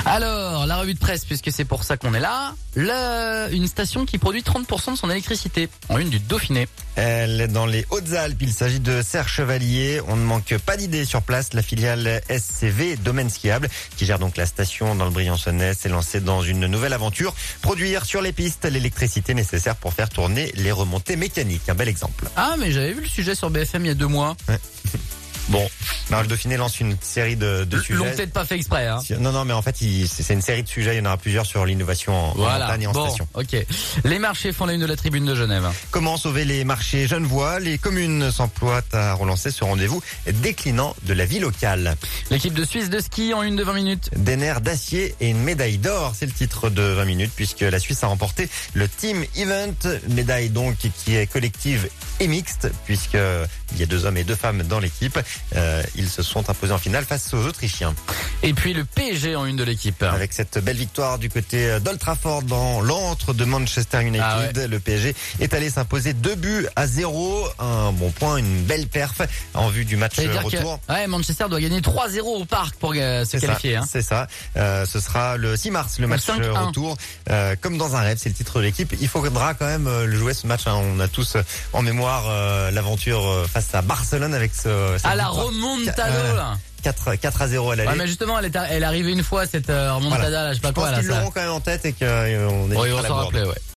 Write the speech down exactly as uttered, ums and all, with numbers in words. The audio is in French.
Alors, la revue de presse, puisque c'est pour ça qu'on est là. Le, une station qui produit trente pour cent de son électricité, en une du Dauphiné. Elle est dans les Hautes-Alpes. Il s'agit de Serre-Chevalier. On ne manque pas d'idées sur place. La filiale S C V Domaine Skiable, qui gère donc la station dans le Briançonnais, s'est lancée dans une nouvelle aventure. Produire sur les pistes l'électricité nécessaire pour faire tourner les remontées mécaniques. Un bel exemple. Ah, mais j'avais vu le sujet sur B F M il y a deux mois. Ouais. Bon, alors le Dauphiné lance une série de, de Ils sujets. l'ont peut-être pas fait exprès, hein. Non, non, mais en fait, il, c'est une série de sujets. Il y en aura plusieurs sur l'innovation en, Voilà. en montagne et en Bon, station. ok. Les marchés font la une de la tribune de Genève. Comment sauver les marchés genevois? Les communes s'emploient à relancer ce rendez-vous déclinant de la vie locale. L'équipe de Suisse de ski en une de vingt minutes. Des nerfs d'acier et une médaille d'or, c'est le titre de vingt minutes, puisque la Suisse a remporté le Team Event, médaille donc qui est collective et mixte, puisque il y a deux hommes et deux femmes dans l'équipe. Euh, ils se sont imposés en finale face aux Autrichiens. Et puis le P S G en une de l'équipe. Avec cette belle victoire du côté d'Old Trafford dans l'antre de Manchester United, ah ouais. Le P S G est allé s'imposer deux buts à zéro. Un bon point, une belle perf en vue du match retour. Que, ouais, Manchester doit gagner trois zéro au parc pour euh, se qualifier. Ça, hein. C'est ça. Euh, ce sera le six mars, le match cinq un. retour. Euh, comme dans un rêve, c'est le titre de l'équipe. Il faudra quand même euh, le jouer ce match. Hein. On a tous en mémoire euh, l'aventure euh, face à Barcelone avec ce. À la remontada là. quatre à zéro à l'aller. Ouais, mais justement, elle est, elle est arrivée une fois cette euh, remontada, voilà. Là, je sais pas je quoi. pense là, qu'ils ça... l'auront quand même en tête et qu'on est. Oui, on s'en rappelait, ouais.